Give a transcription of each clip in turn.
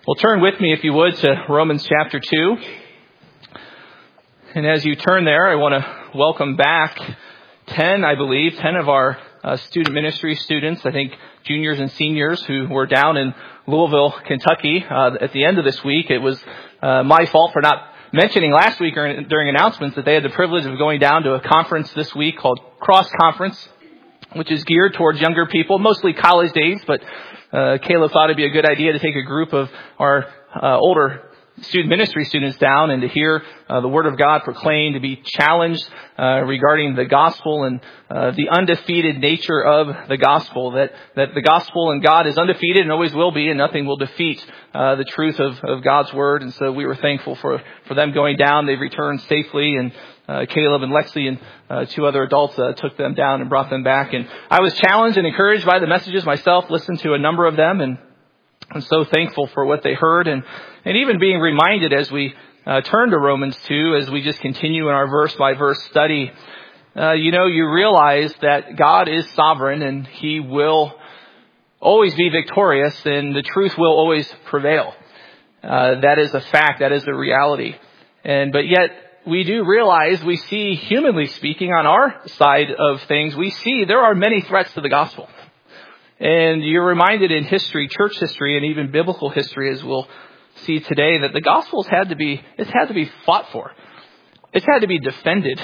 Well, turn with me, if you would, to Romans chapter 2. And as you turn there, I want to welcome back 10 of our student ministry students, I think juniors and seniors who were down in Louisville, Kentucky at the end of this week. It was my fault for not mentioning last week during announcements that they had the privilege of going down to a conference this week called Cross Conference, which is geared towards younger people, mostly college age, but Caleb thought it'd be a good idea to take a group of our older student ministry students down and to hear the Word of God proclaimed, to be challenged regarding the gospel and the undefeated nature of the gospel, that the gospel and God is undefeated and always will be, and nothing will defeat the truth of God's Word. And so we were thankful for them going down. They've returned safely, and Caleb and Lexi and two other adults took them down and brought them back. And I was challenged and encouraged by the messages myself, listened to a number of them, and I'm so thankful for what they heard, and even being reminded as we turn to Romans 2, as we just continue in our verse-by-verse study. You realize that God is sovereign, and He will always be victorious, and the truth will always prevail. That is a fact. That is a reality. But yet, we do realize, we see, humanly speaking, on our side of things, we see there are many threats to the gospel. And you're reminded in history, church history, and even biblical history, as we'll see today, that the gospel's had to be fought for. It's had to be defended.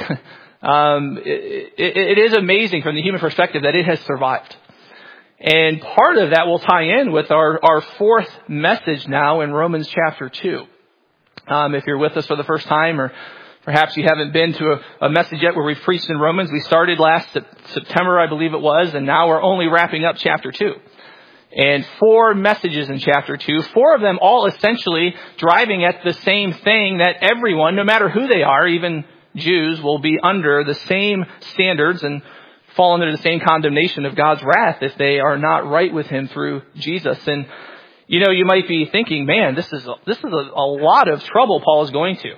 It is amazing from the human perspective that it has survived. And part of that will tie in with our fourth message now in Romans chapter 2. If you're with us for the first time, or perhaps you haven't been to a message yet where we've preached in Romans. We started last September, I believe it was, and now we're only wrapping up chapter 2. And 4 messages in chapter 2, 4 of them all essentially driving at the same thing, that everyone, no matter who they are, even Jews, will be under the same standards and fall under the same condemnation of God's wrath if they are not right with Him through Jesus. And you might be thinking, man, this is a lot of trouble Paul is going to.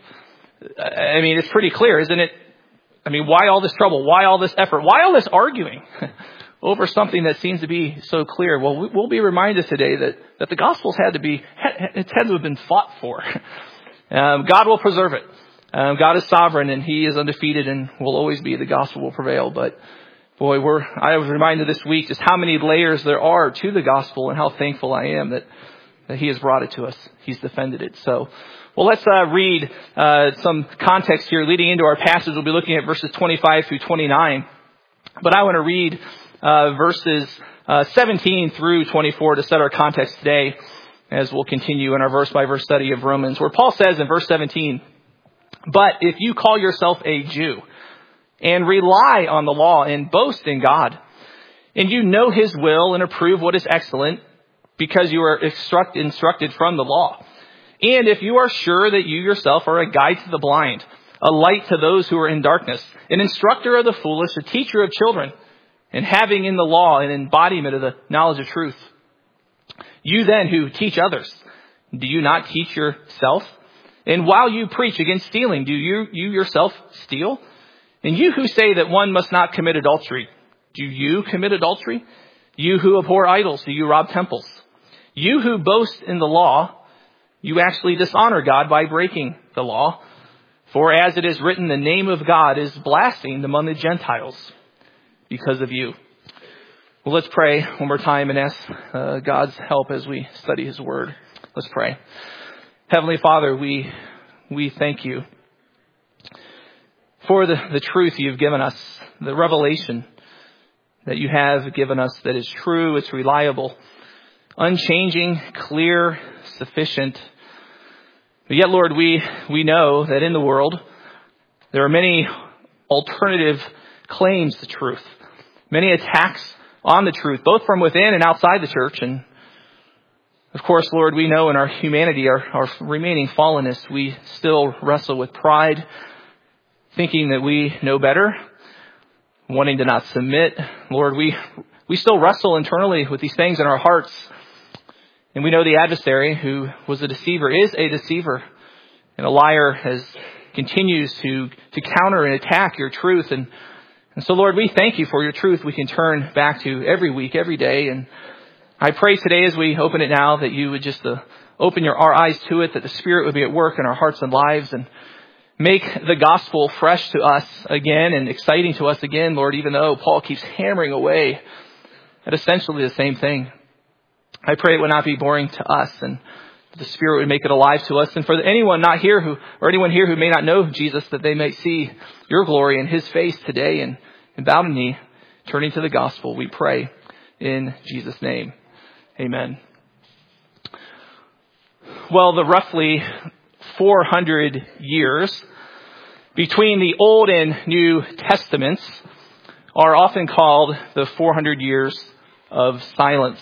I mean, it's pretty clear, isn't it? I mean, why all this trouble? Why all this effort? Why all this arguing over something that seems to be so clear? Well, we'll be reminded today that the gospel's had to have been fought for. God will preserve it. God is sovereign, and He is undefeated, and will always be. The gospel will prevail. But boy, I was reminded this week just how many layers there are to the gospel, and how thankful I am that He has brought it to us. He's defended it. So, well, let's read some context here leading into our passage. We'll be looking at verses 25 through 29. But I want to read verses 17 through 24 to set our context today, as we'll continue in our verse-by-verse study of Romans, where Paul says in verse 17, "But if you call yourself a Jew and rely on the law and boast in God, and you know His will and approve what is excellent, because you are instructed from the law. And if you are sure that you yourself are a guide to the blind, a light to those who are in darkness, an instructor of the foolish, a teacher of children, and having in the law an embodiment of the knowledge of truth. You then who teach others, do you not teach yourself? And while you preach against stealing, do you yourself steal? And you who say that one must not commit adultery, do you commit adultery? You who abhor idols, do you rob temples? You who boast in the law, you actually dishonor God by breaking the law. For as it is written, the name of God is blasphemed among the Gentiles because of you." Well, let's pray one more time and ask God's help as we study His Word. Let's pray. Heavenly Father, we thank You for the truth You've given us, the revelation that You have given us that is true, it's reliable, unchanging, clear, sufficient. But yet, Lord, we know that in the world there are many alternative claims to truth, many attacks on the truth, both from within and outside the church. And of course, Lord, we know in our humanity, our remaining fallenness, we still wrestle with pride, thinking that we know better, wanting to not submit. Lord, we still wrestle internally with these things in our hearts. And we know the adversary, who was a deceiver, is a deceiver. And a liar continues to counter and attack Your truth. And so, Lord, we thank You for Your truth we can turn back to every week, every day. And I pray today as we open it now that You would just open our eyes to it, that the Spirit would be at work in our hearts and lives and make the gospel fresh to us again and exciting to us again, Lord, even though Paul keeps hammering away at essentially the same thing. I pray it would not be boring to us, and the Spirit would make it alive to us. And for anyone not here anyone here who may not know Jesus, that they may see your glory in his face today and bow the knee, turning to the gospel, we pray in Jesus' name. Amen. Well, the roughly 400 years between the Old and New Testaments are often called the 400 years of silence.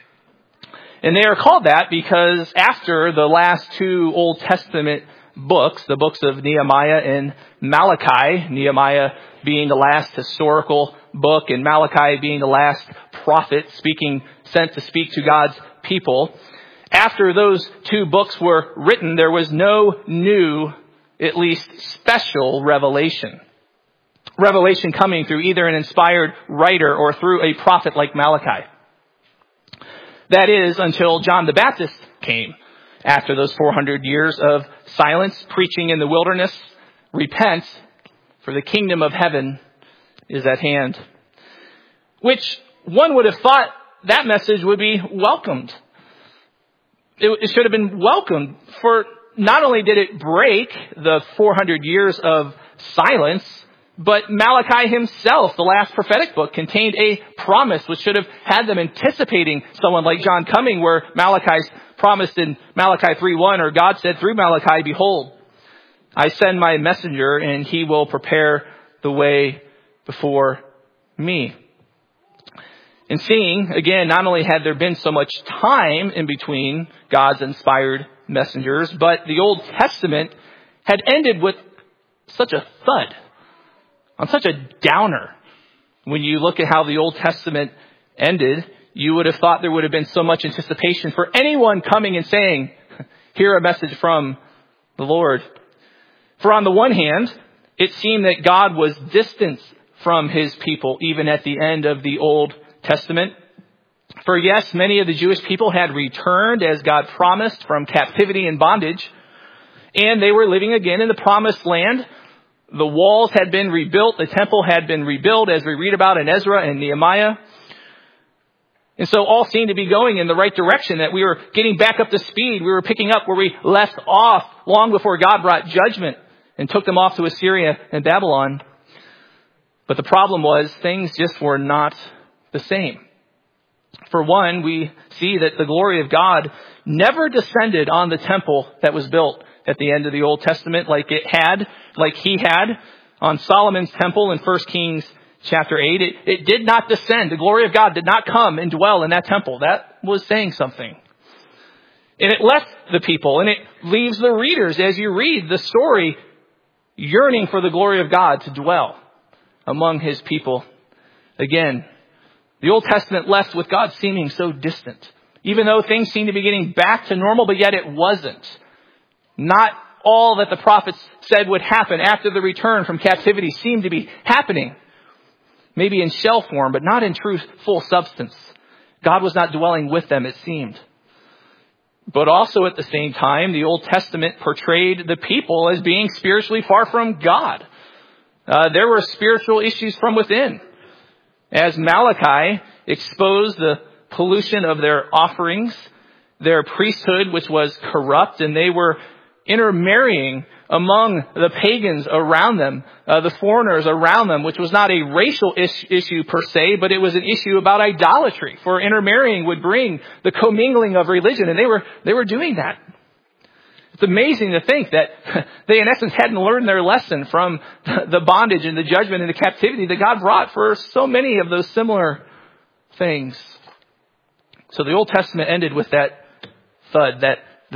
And they are called that because after the last two Old Testament books, the books of Nehemiah and Malachi, Nehemiah being the last historical book and Malachi being the last prophet sent to speak to God's people, after those two books were written, there was no new, at least special revelation. Revelation coming through either an inspired writer or through a prophet like Malachi. That is, until John the Baptist came after those 400 years of silence, preaching in the wilderness, repent, for the kingdom of heaven is at hand. Which one would have thought that message would be welcomed. It should have been welcomed, for not only did it break the 400 years of silence, but Malachi himself, the last prophetic book, contained a promise which should have had them anticipating someone like John coming, where Malachi's promised in Malachi 3:1, or God said through Malachi, behold, I send my messenger and he will prepare the way before me. And seeing, again, not only had there been so much time in between God's inspired messengers, but the Old Testament had ended with such a thud, on such a downer. When you look at how the Old Testament ended, you would have thought there would have been so much anticipation for anyone coming and saying, hear a message from the Lord. For on the one hand, it seemed that God was distant from his people, even at the end of the Old Testament. For yes, many of the Jewish people had returned as God promised from captivity and bondage, and they were living again in the promised land. The walls had been rebuilt. The temple had been rebuilt, as we read about in Ezra and Nehemiah. And so all seemed to be going in the right direction, that we were getting back up to speed. We were picking up where we left off long before God brought judgment and took them off to Assyria and Babylon. But the problem was things just were not the same. For one, we see that the glory of God never descended on the temple that was built at the end of the Old Testament like he had on Solomon's temple in 1 Kings chapter 8. It did not descend. The glory of God did not come and dwell in that temple. That was saying something. And it left the people, and it leaves the readers, as you read the story, yearning for the glory of God to dwell among his people again. The Old Testament left with God seeming so distant, even though things seemed to be getting back to normal, but yet it wasn't. Not all that the prophets said would happen after the return from captivity seemed to be happening. Maybe in shell form, but not in true full substance. God was not dwelling with them, it seemed. But also at the same time, the Old Testament portrayed the people as being spiritually far from God. There were spiritual issues from within. As Malachi exposed the pollution of their offerings, their priesthood, which was corrupt, and they were intermarrying among the pagans around them, the foreigners around them, which was not a racial issue per se, but it was an issue about idolatry. For intermarrying would bring the commingling of religion, and they were doing that. It's amazing to think that they, in essence, hadn't learned their lesson from the bondage and the judgment and the captivity that God brought for so many of those similar things. So the Old Testament ended with that thud,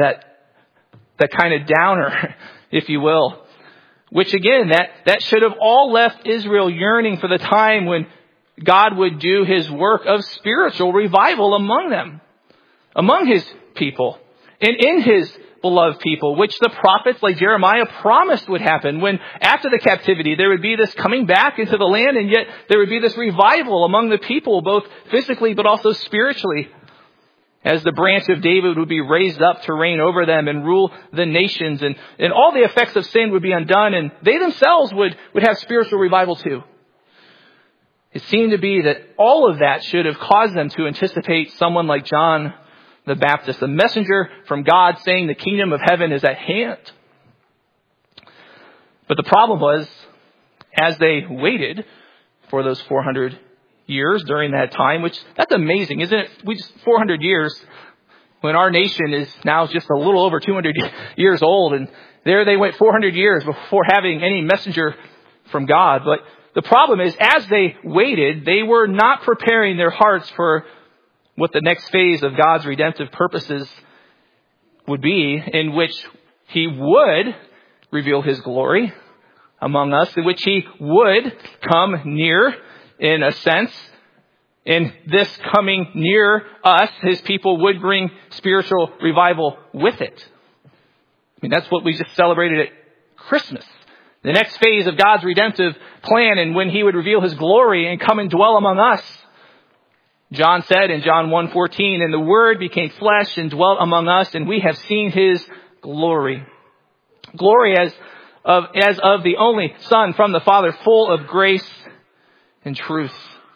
that kind of downer, if you will, which again, that should have all left Israel yearning for the time when God would do his work of spiritual revival among them, among his people, and in his beloved people, which the prophets like Jeremiah promised would happen when after the captivity there would be this coming back into the land, and yet there would be this revival among the people, both physically but also spiritually. as the branch of David would be raised up to reign over them and rule the nations, and all the effects of sin would be undone, and they themselves would have spiritual revival too. It seemed to be that all of that should have caused them to anticipate someone like John the Baptist, a messenger from God saying the kingdom of heaven is at hand. But the problem was, as they waited for those 400 years during that time, which that's amazing, isn't it? 400 years when our nation is now just a little over 200 years old, and there they went 400 years before having any messenger from God. But the problem is, as they waited, they were not preparing their hearts for what the next phase of God's redemptive purposes would be, in which he would reveal his glory among us, in which he would come near, in a sense. In this coming near us, his people would bring spiritual revival with it. I mean, that's what we just celebrated at Christmas. The next phase of God's redemptive plan, and when he would reveal his glory and come and dwell among us. John said in John 1:14, "And the Word became flesh and dwelt among us, and we have seen his glory." Glory as of the only Son from the Father, full of grace and truth.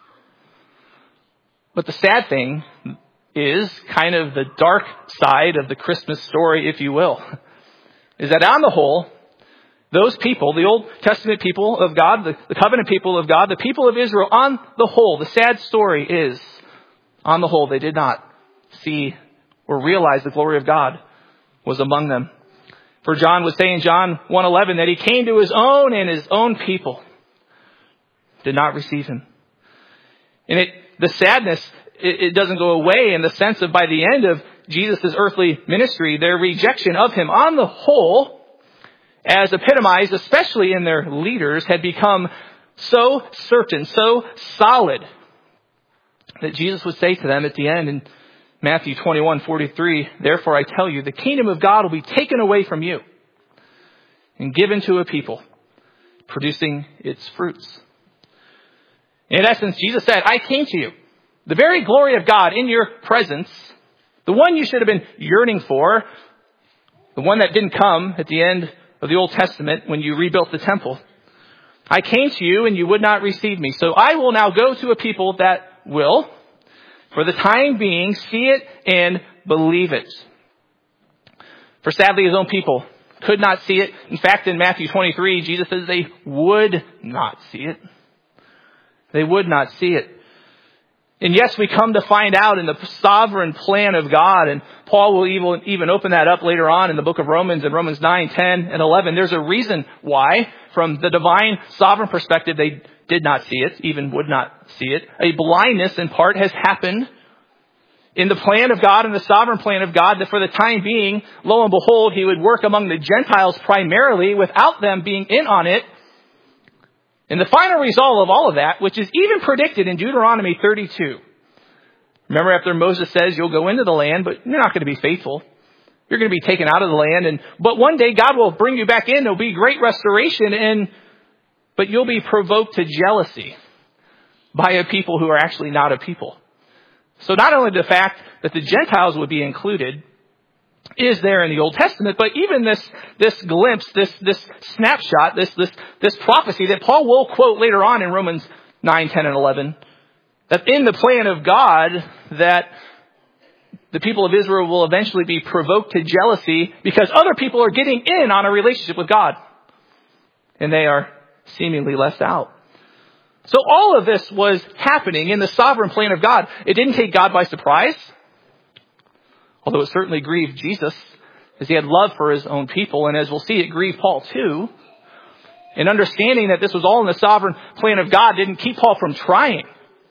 But the sad thing is, kind of the dark side of the Christmas story, if you will, is that on the whole, those people, the Old Testament people of God, the covenant people of God, the people of Israel, on the whole, the sad story is, on the whole, they did not see or realize the glory of God was among them. For John would say in John 1:11 that he came to his own, and his own people did not receive him. And the sadness, it doesn't go away in the sense of, by the end of Jesus' earthly ministry, their rejection of him on the whole, as epitomized especially in their leaders, had become so certain, so solid, that Jesus would say to them at the end in Matthew 21:43, "Therefore I tell you, the kingdom of God will be taken away from you and given to a people, producing its fruits." In essence, Jesus said, "I came to you, the very glory of God in your presence, the one you should have been yearning for, the one that didn't come at the end of the Old Testament when you rebuilt the temple. I came to you and you would not receive me. So I will now go to a people that will, for the time being, see it and believe it." For sadly, his own people could not see it. In fact, in Matthew 23, Jesus says they would not see it. They would not see it. And yes, we come to find out in the sovereign plan of God, and Paul will even open that up later on in the book of Romans, in Romans 9, 10, and 11. There's a reason why, from the divine sovereign perspective, they did not see it, even would not see it. A blindness, in part, has happened in the plan of God, in the sovereign plan of God, that for the time being, lo and behold, he would work among the Gentiles primarily, without them being in on it. And the final result of all of that, which is even predicted in Deuteronomy 32. Remember, after Moses says, "You'll go into the land, but you're not going to be faithful. You're going to be taken out of the land. But one day God will bring you back in. There'll be great restoration, but you'll be provoked to jealousy by a people who are actually not a people." So not only the fact that the Gentiles would be included is there in the Old Testament, but even this glimpse, this snapshot, this prophecy that Paul will quote later on in Romans 9, 10, and 11, that in the plan of God, that the people of Israel will eventually be provoked to jealousy because other people are getting in on a relationship with God, and they are seemingly left out. So all of this was happening in the sovereign plan of God. It didn't take God by surprise, although it certainly grieved Jesus, as he had love for his own people. And as we'll see, it grieved Paul too. And understanding that this was all in the sovereign plan of God didn't keep Paul from trying,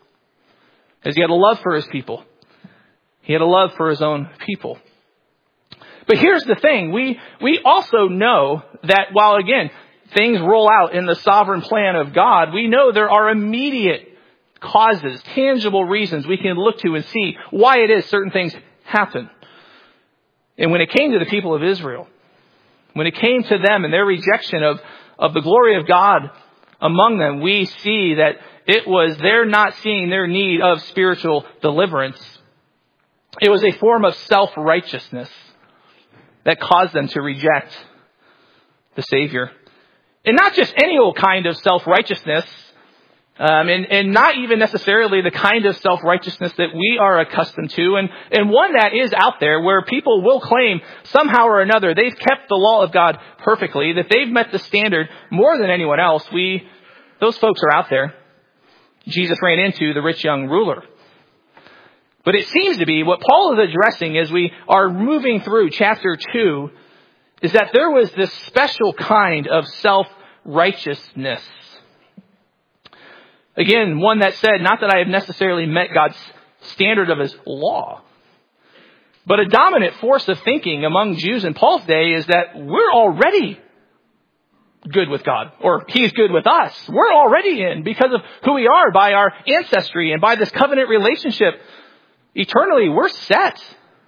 as he had a love for his people. He had a love for his own people. But here's the thing. We also know that while, again, things roll out in the sovereign plan of God, we know there are immediate causes, tangible reasons we can look to and see why it is certain things happen. And when it came to the people of Israel, when it came to them and their rejection of the glory of God among them, we see that it was their not seeing their need of spiritual deliverance It was a form of self-righteousness that caused them to reject the Savior. And not just any old kind of self-righteousness, and not even necessarily the kind of self-righteousness that we are accustomed to, and one that is out there where people will claim somehow or another they've kept the law of God perfectly, that they've met the standard more than anyone else. Those folks are out there. Jesus ran into the rich young ruler. But it seems to be what Paul is addressing as we are moving through chapter 2 is that there was this special kind of self-righteousness. Again, one that said, not that I have necessarily met God's standard of his law, but a dominant force of thinking among Jews in Paul's day is that we're already good with God, or he's good with us. We're already in because of who we are, by our ancestry and by this covenant relationship. Eternally, we're set.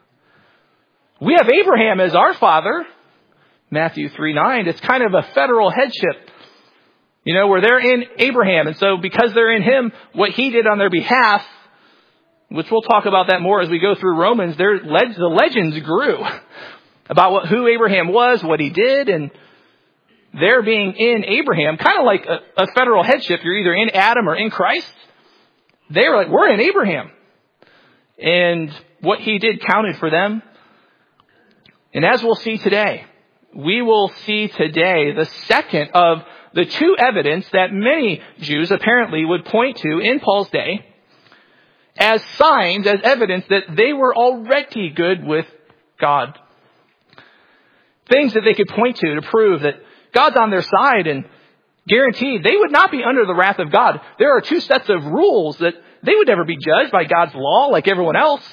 We have Abraham as our father. Matthew 3:9. It's kind of a federal headship. Where they're in Abraham. And so because they're in him, what he did on their behalf, which we'll talk about that more as we go through Romans, the legends grew about who Abraham was, what he did, and their being in Abraham, kind of like a federal headship. You're either in Adam or in Christ. They were like, we're in Abraham. And what he did counted for them. And as we'll see today, we will see today the second of the two evidence that many Jews apparently would point to in Paul's day as signs, as evidence that they were already good with God. Things that they could point to prove that God's on their side and guaranteed they would not be under the wrath of God. There are two sets of rules that they would never be judged by God's law like everyone else.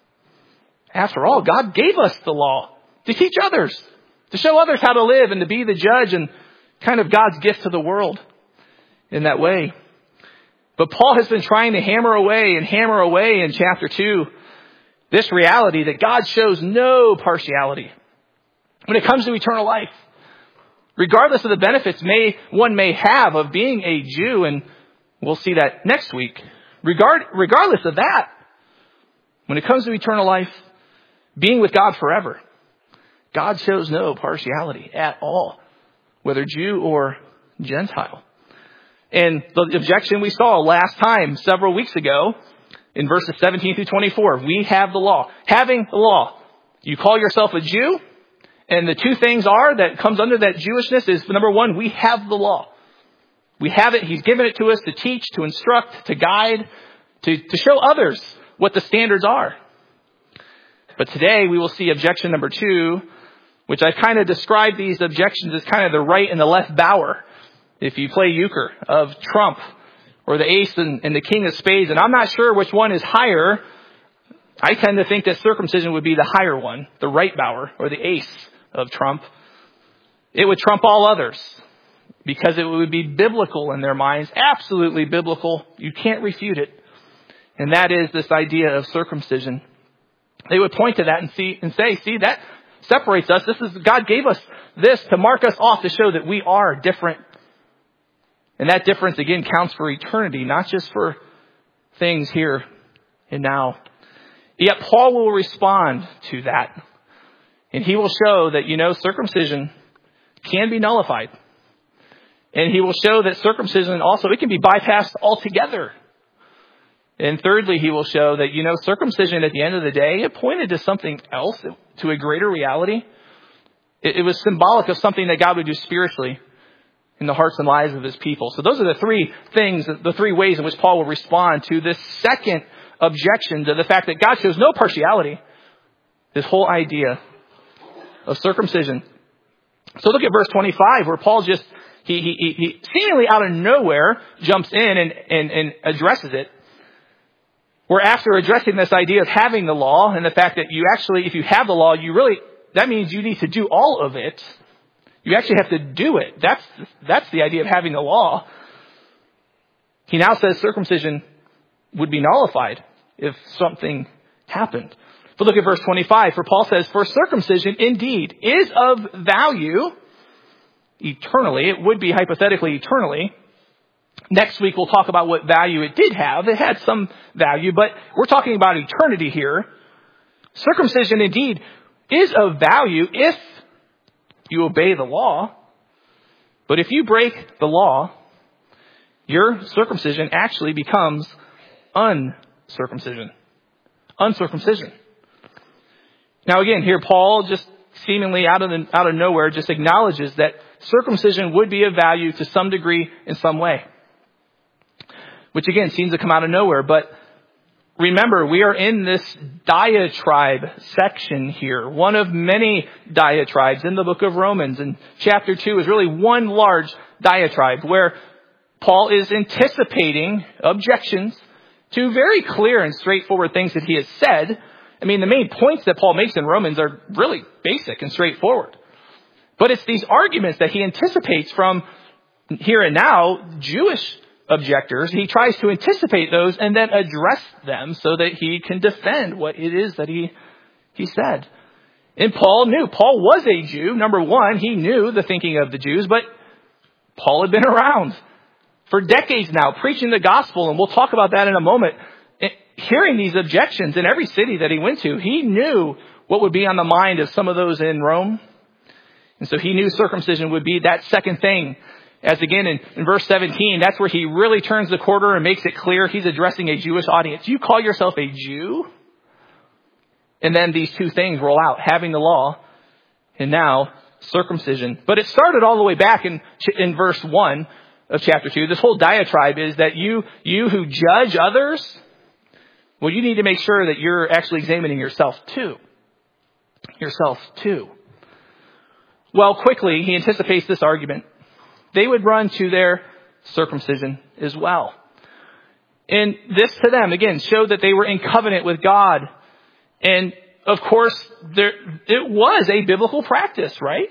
After all, God gave us the law to teach others, to show others how to live and to be the judge and kind of God's gift to the world in that way. But Paul has been trying to hammer away in chapter 2 this reality that God shows no partiality when it comes to eternal life. Regardless of the benefits one may have of being a Jew, and we'll see that next week. Regardless of that, when it comes to eternal life, being with God forever, God shows no partiality at all, whether Jew or Gentile. And the objection we saw last time, several weeks ago, in verses 17 through 24, we have the law. Having the law, you call yourself a Jew, and the two things that comes under that Jewishness is, number one, we have the law. We have it. He's given it to us to teach, to instruct, to guide, to show others what the standards are. But today we will see objection number 2, which I've kind of described these objections as kind of the right and the left bower. If you play euchre of trump or the ace and the king of spades, and I'm not sure which one is higher. I tend to think that circumcision would be the higher one, the right bower or the ace of trump. It would trump all others because it would be biblical in their minds, absolutely biblical. You can't refute it. And that is this idea of circumcision. They would point to that and say, see, that separates us. God gave us this to mark us off, to show that we are different. And that difference, again, counts for eternity, not just for things here and now. Yet Paul will respond to that. And he will show that, circumcision can be nullified. And he will show that circumcision also, it can be bypassed altogether. And thirdly, he will show that, circumcision at the end of the day, it pointed to something else, to a greater reality. It was symbolic of something that God would do spiritually in the hearts and lives of his people. So those are the three things, the three ways in which Paul will respond to this second objection to the fact that God shows no partiality. This whole idea of circumcision. So look at verse 25, where Paul just, he seemingly out of nowhere jumps in and addresses it. Where after addressing this idea of having the law and the fact that you actually, if you have the law, that means you need to do all of it. You actually have to do it. That's the idea of having the law. He now says circumcision would be nullified if something happened. But look at verse 25. For Paul says, for circumcision indeed is of value eternally. It would be hypothetically eternally. Next week we'll talk about what value it did have. It had some value, but we're talking about eternity here. Circumcision indeed is of value if you obey the law. But if you break the law, your circumcision actually becomes uncircumcision. Uncircumcision. Now again, here Paul just seemingly out of nowhere just acknowledges that circumcision would be of value to some degree in some way. Which again seems to come out of nowhere. But remember, we are in this diatribe section here. One of many diatribes in the book of Romans. And chapter 2 is really one large diatribe where Paul is anticipating objections to very clear and straightforward things that he has said. I mean, the main points that Paul makes in Romans are really basic and straightforward. But it's these arguments that he anticipates from here and now Jewish objectors. He tries to anticipate those and then address them so that he can defend what it is that he said. And Paul was a Jew. Number one, he knew the thinking of the Jews, but Paul had been around for decades now, preaching the gospel, and we'll talk about that in a moment. Hearing these objections in every city that he went to, he knew what would be on the mind of some of those in Rome. And so he knew circumcision would be that second thing. As again in verse 17, that's where he really turns the corner and makes it clear he's addressing a Jewish audience. You call yourself a Jew? And then these two things roll out, having the law and now circumcision. But it started all the way back in verse 1 of chapter 2. This whole diatribe is that you who judge others, well, you need to make sure that you're actually examining yourself too. Well, quickly, he anticipates this argument. They would run to their circumcision as well. And this to them, again, showed that they were in covenant with God. And of course, it was a biblical practice, right?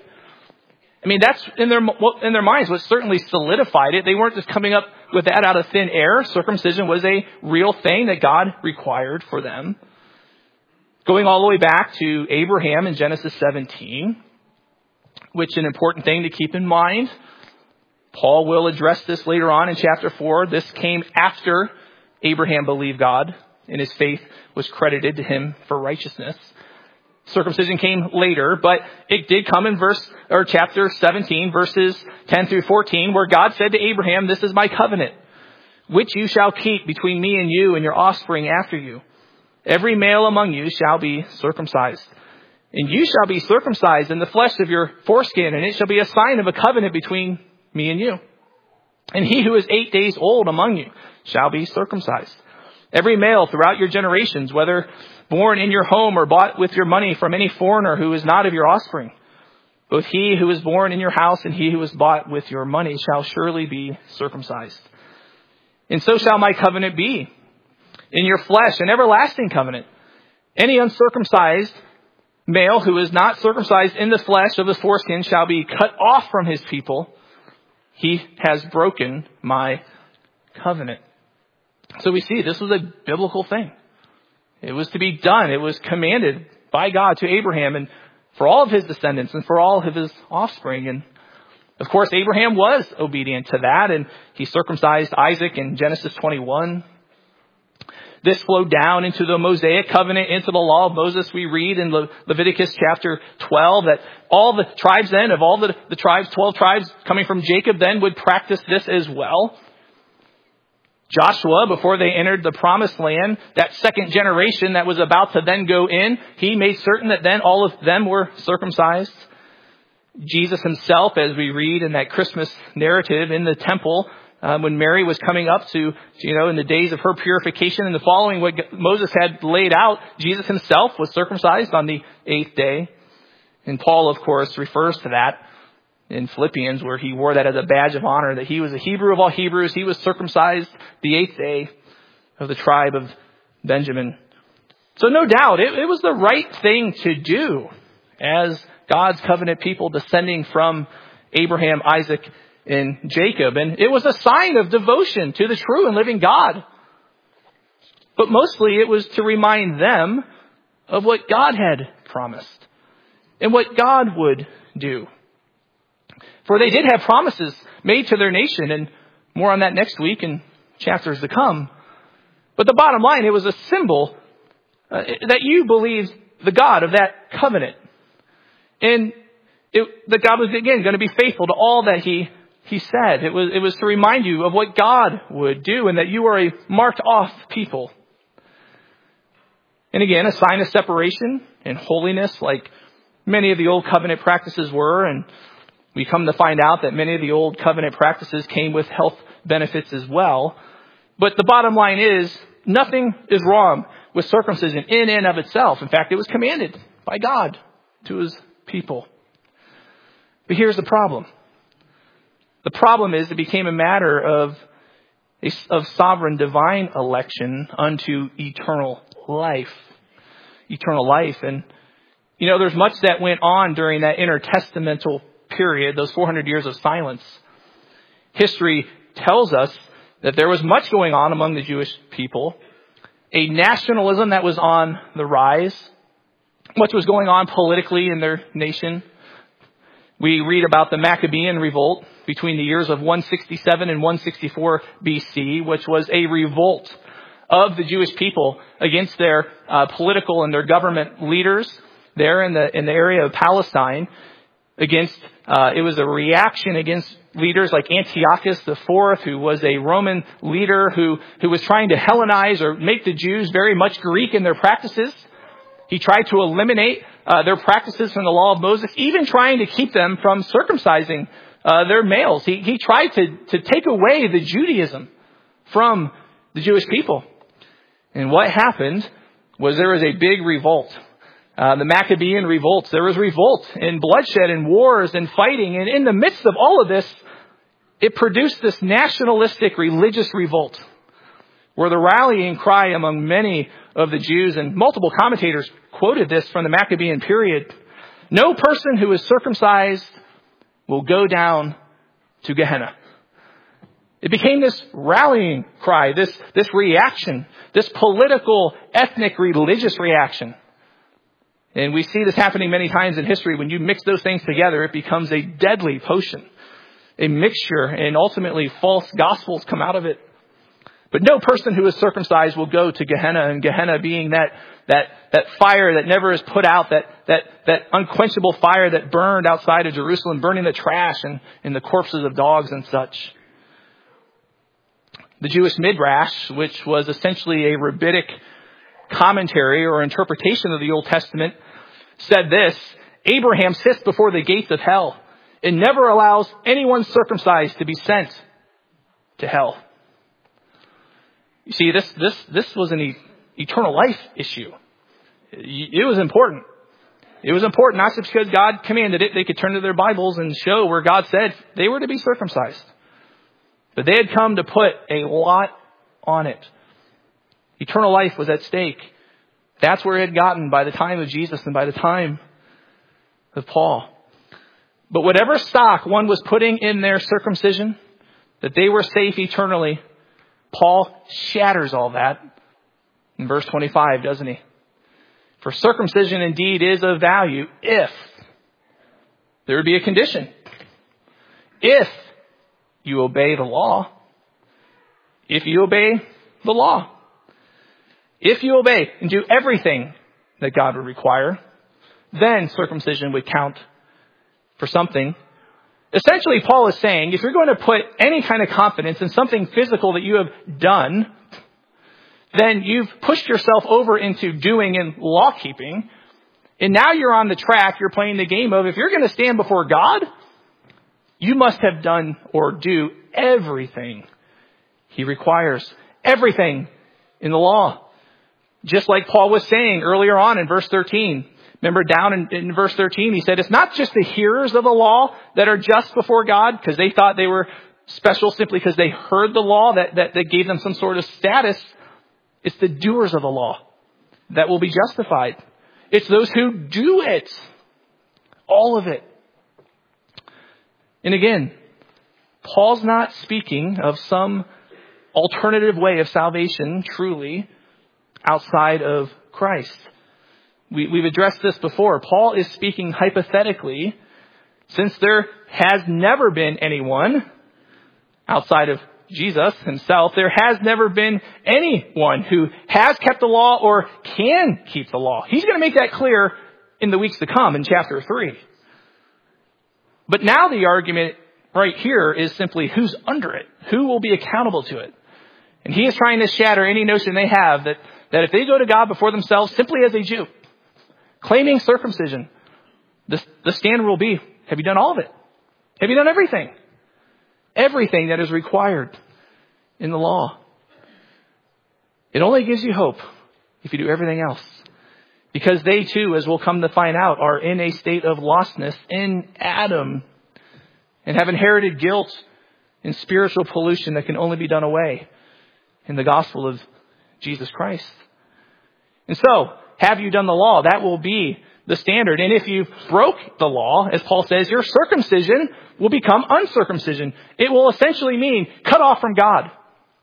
I mean, that's in their minds what certainly solidified it. They weren't just coming up with that out of thin air. Circumcision was a real thing that God required for them. Going all the way back to Abraham in Genesis 17, which is an important thing to keep in mind. Paul will address this later on in chapter 4. This came after Abraham believed God, and his faith was credited to him for righteousness. Circumcision came later, but it did come in chapter 17, verses 10 through 14, where God said to Abraham, "This is my covenant, which you shall keep between me and you and your offspring after you. Every male among you shall be circumcised. And you shall be circumcised in the flesh of your foreskin, and it shall be a sign of a covenant between me and you. And he who is 8 days old among you shall be circumcised. Every male throughout your generations, whether born in your home or bought with your money from any foreigner who is not of your offspring, both he who is born in your house and he who is bought with your money shall surely be circumcised. And so shall my covenant be in your flesh, an everlasting covenant. Any uncircumcised male who is not circumcised in the flesh of the foreskin shall be cut off from his people. He has broken my covenant." So we see this was a biblical thing. It was to be done. It was commanded by God to Abraham and for all of his descendants and for all of his offspring. And of course, Abraham was obedient to that, and he circumcised Isaac in Genesis 21. This flowed down into the Mosaic covenant, into the law of Moses. We read in Leviticus chapter 12 that all the tribes then, of all the tribes, 12 tribes coming from Jacob then would practice this as well. Joshua, before they entered the promised land, that second generation that was about to then go in, he made certain that then all of them were circumcised. Jesus himself, as we read in that Christmas narrative in the temple, when Mary was coming up to, in the days of her purification and the following what Moses had laid out, Jesus himself was circumcised on the 8th day. And Paul, of course, refers to that in Philippians, where he wore that as a badge of honor, that he was a Hebrew of all Hebrews. He was circumcised the 8th day of the tribe of Benjamin. So no doubt, it was the right thing to do as God's covenant people descending from Abraham, Isaac, and Jacob. And it was a sign of devotion to the true and living God. But mostly it was to remind them of what God had promised and what God would do. For they did have promises made to their nation, and more on that next week in chapters to come. But the bottom line, it was a symbol that you believed the God of that covenant. And that God was, again, going to be faithful to all that he said. It was to remind you of what God would do and that you are a marked off people. And again, a sign of separation and holiness like many of the old covenant practices were. And we come to find out that many of the old covenant practices came with health benefits as well. But the bottom line is, nothing is wrong with circumcision in and of itself. In fact, it was commanded by God to his people. But here's the problem. The problem is it became a matter of sovereign divine election unto eternal life. Eternal life. And, there's much that went on during that intertestamental period, those 400 years of silence. History tells us that there was much going on among the Jewish people. A nationalism that was on the rise. Much was going on politically in their nation. We read about the Maccabean revolt between the years of 167 and 164 BC, which was a revolt of the Jewish people against their political and their government leaders there in the area of Palestine. It was a reaction against leaders like Antiochus IV, who was a Roman leader who was trying to Hellenize or make the Jews very much Greek in their practices. He tried to eliminate their practices from the law of Moses, even trying to keep them from circumcising their males. He tried to take away the Judaism from the Jewish people. And what happened was there was a big revolt. The Maccabean revolts. There was revolt and bloodshed and wars and fighting. And in the midst of all of this, it produced this nationalistic religious revolt where the rallying cry among many of the Jews, and multiple commentators quoted this from the Maccabean period, no person who is circumcised will go down to Gehenna. It became this rallying cry, this reaction, this political, ethnic, religious reaction. And we see this happening many times in history. When you mix those things together, it becomes a deadly potion, a mixture, and ultimately false gospels come out of it. But no person who is circumcised will go to Gehenna, and Gehenna being that fire that never is put out, that unquenchable fire that burned outside of Jerusalem, burning the trash and the corpses of dogs and such. The Jewish Midrash, which was essentially a rabbinic commentary or interpretation of the Old Testament, said this: Abraham sits before the gates of hell and never allows anyone circumcised to be sent to hell. You see, this was an eternal life issue. It was important. It was important not just because God commanded it. They could turn to their Bibles and show where God said they were to be circumcised. But they had come to put a lot on it. Eternal life was at stake. That's where it had gotten by the time of Jesus and by the time of Paul. But whatever stock one was putting in their circumcision, that they were safe eternally, Paul shatters all that in verse 25, doesn't he? For circumcision indeed is of value if there would be a condition. If you obey the law. If you obey the law. If you obey and do everything that God would require, then circumcision would count for something. Essentially, Paul is saying, if you're going to put any kind of confidence in something physical that you have done, then you've pushed yourself over into doing and law keeping. And now you're on the track, you're playing the game of, if you're going to stand before God, you must have done or do everything he requires. Everything in the law. Just like Paul was saying earlier on in verse 13. Remember down in verse 13, he said, it's not just the hearers of the law that are just before God, because they thought they were special simply because they heard the law that gave them some sort of status. It's the doers of the law that will be justified. It's those who do it. All of it. And again, Paul's not speaking of some alternative way of salvation, truly, outside of Christ. We've addressed this before. Paul is speaking hypothetically, since there has never been anyone outside of Jesus himself, there has never been anyone who has kept the law or can keep the law. He's going to make that clear in the weeks to come in chapter 3. But now the argument right here is simply who's under it, who will be accountable to it. And he is trying to shatter any notion they have that if they go to God before themselves simply as a Jew, claiming circumcision, the standard will be, have you done all of it? Have you done everything? Everything that is required in the law. It only gives you hope if you do everything else. Because they too, as we'll come to find out, are in a state of lostness in Adam and have inherited guilt and spiritual pollution that can only be done away in the gospel of Jesus Christ. And so, have you done the law? That will be the standard. And if you broke the law, as Paul says, your circumcision will become uncircumcision. It will essentially mean cut off from God.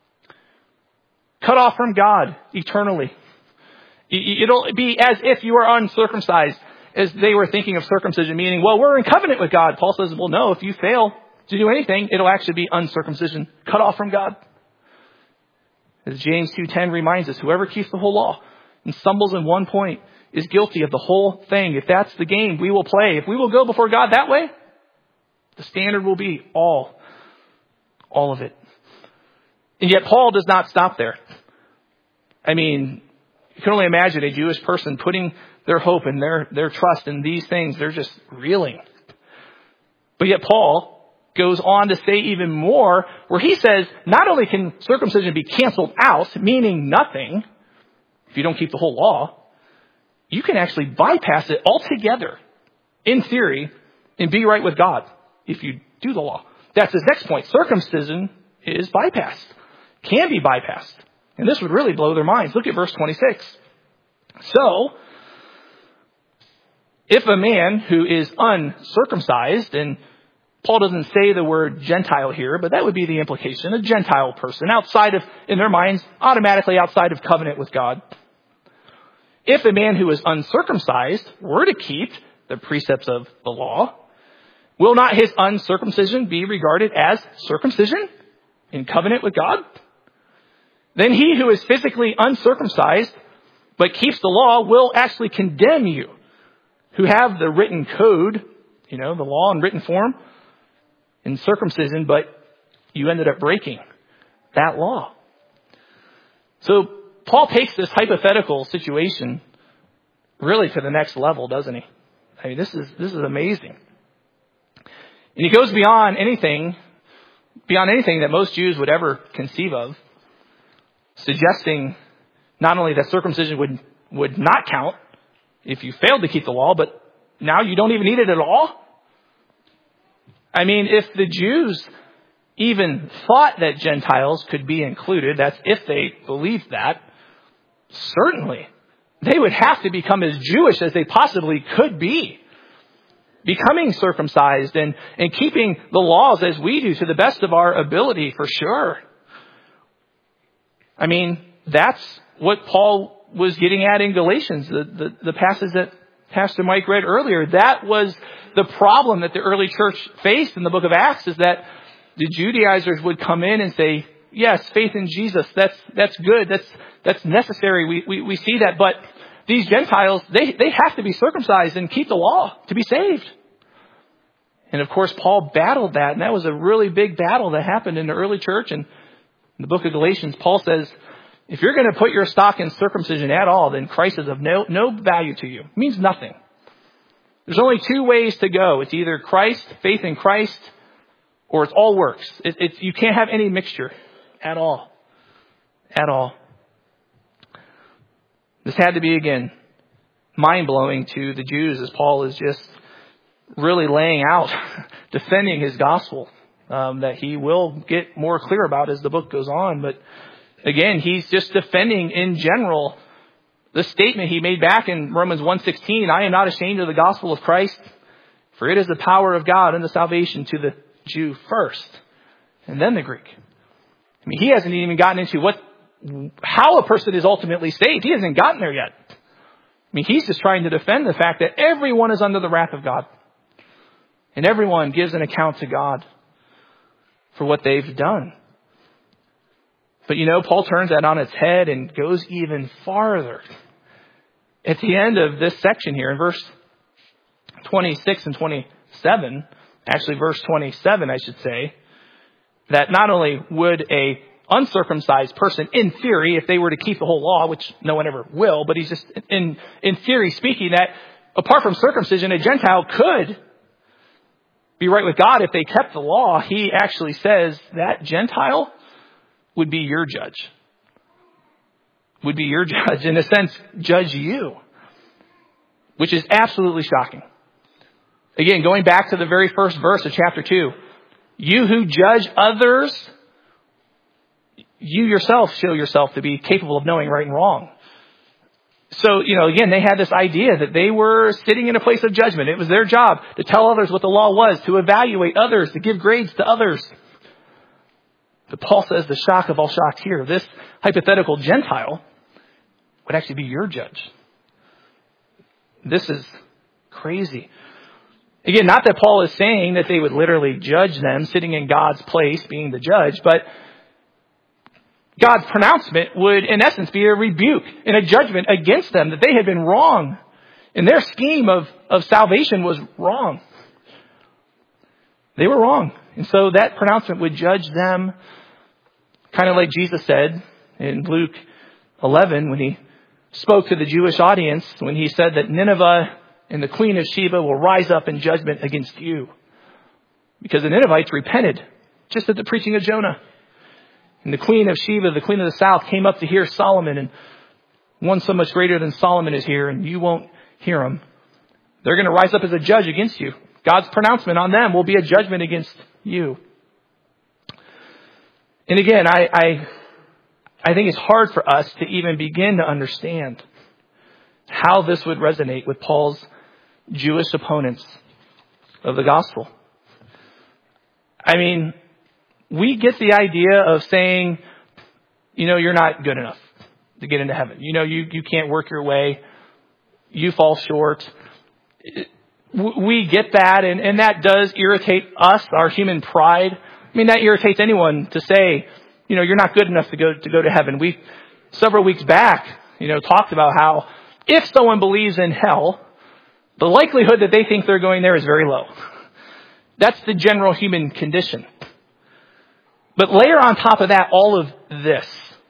Cut off from God eternally. It'll be as if you are uncircumcised, as they were thinking of circumcision, meaning, well, we're in covenant with God. Paul says, well, no, if you fail to do anything, it'll actually be uncircumcision, cut off from God. As James 2:10 reminds us, whoever keeps the whole law and stumbles in one point is guilty of the whole thing. If that's the game we will play, if we will go before God that way, the standard will be all of it. And yet Paul does not stop there. I mean, you can only imagine a Jewish person putting their hope and their trust in these things. They're just reeling. But yet Paul goes on to say even more, where he says not only can circumcision be canceled out, meaning nothing, if you don't keep the whole law, you can actually bypass it altogether, in theory, and be right with God if you do the law. That's his next point. Circumcision is bypassed, can be bypassed. And this would really blow their minds. Look at verse 26. So, if a man who is uncircumcised, and Paul doesn't say the word Gentile here, but that would be the implication, a Gentile person outside of, in their minds, automatically outside of covenant with God. If a man who is uncircumcised were to keep the precepts of the law, will not his uncircumcision be regarded as circumcision in covenant with God? Then he who is physically uncircumcised but keeps the law will actually condemn you, who have the written code, the law in written form, in circumcision, but you ended up breaking that law. So Paul takes this hypothetical situation really to the next level, doesn't he? I mean, this is amazing. And he goes beyond anything that most Jews would ever conceive of, suggesting not only that circumcision would not count if you failed to keep the law, but now you don't even need it at all. I mean, if the Jews even thought that Gentiles could be included, that's if they believed that, certainly they would have to become as Jewish as they possibly could be, becoming circumcised and keeping the laws as we do to the best of our ability, for sure. I mean, that's what Paul was getting at in Galatians, the passage that Pastor Mike read earlier. That was the problem that the early church faced in the book of Acts, is that the Judaizers would come in and say, yes, faith in Jesus, that's good, that's necessary. We see that, but these Gentiles, they have to be circumcised and keep the law to be saved. And of course, Paul battled that, and that was a really big battle that happened in the early church. And in the book of Galatians, Paul says, if you're going to put your stock in circumcision at all, then Christ is of no value to you. It means nothing. There's only two ways to go. It's either Christ, faith in Christ, or it's all works. You can't have any mixture at all. At all. This had to be, again, mind-blowing to the Jews, as Paul is just really laying out, defending his gospel, that he will get more clear about as the book goes on. But again, he's just defending in general the statement he made back in Romans 1:16, I am not ashamed of the gospel of Christ, for it is the power of God unto salvation to the Jew first, and then the Greek. I mean, he hasn't even gotten into how a person is ultimately saved. He hasn't gotten there yet. I mean, he's just trying to defend the fact that everyone is under the wrath of God. And everyone gives an account to God for what they've done. But Paul turns that on its head and goes even farther. At the end of this section here, in verse 26 and 27, actually verse 27, I should say, that not only would a uncircumcised person, in theory, if they were to keep the whole law, which no one ever will, but he's just, in theory speaking, that apart from circumcision, a Gentile could be right with God if they kept the law. He actually says that Gentile would be your judge. Would be your judge. In a sense, judge you. Which is absolutely shocking. Again, going back to the very first verse of chapter 2. You who judge others, you yourself show yourself to be capable of knowing right and wrong. So, again, they had this idea that they were sitting in a place of judgment. It was their job to tell others what the law was, to evaluate others, to give grades to others. But Paul says the shock of all shocks here, this hypothetical Gentile would actually be your judge. This is crazy. Again, not that Paul is saying that they would literally judge them sitting in God's place being the judge, but God's pronouncement would, in essence, be a rebuke and a judgment against them, that they had been wrong. And their scheme of salvation was wrong. They were wrong. And so that pronouncement would judge them, kind of like Jesus said in Luke 11 when he spoke to the Jewish audience, when he said that Nineveh and the Queen of Sheba will rise up in judgment against you. Because the Ninevites repented just at the preaching of Jonah. And the Queen of Sheba, the Queen of the South, came up to hear Solomon, and one so much greater than Solomon is here, and you won't hear him. They're going to rise up as a judge against you. God's pronouncement on them will be a judgment against you. And again, I think it's hard for us to even begin to understand how this would resonate with Paul's Jewish opponents of the gospel. I mean, we get the idea of saying, you're not good enough to get into heaven. You can't work your way. You fall short. We get that, and that does irritate us, our human pride. I mean, that irritates anyone to say, you're not good enough to go to heaven. We, several weeks back, talked about how if someone believes in hell, the likelihood that they think they're going there is very low. That's the general human condition. But layer on top of that all of this.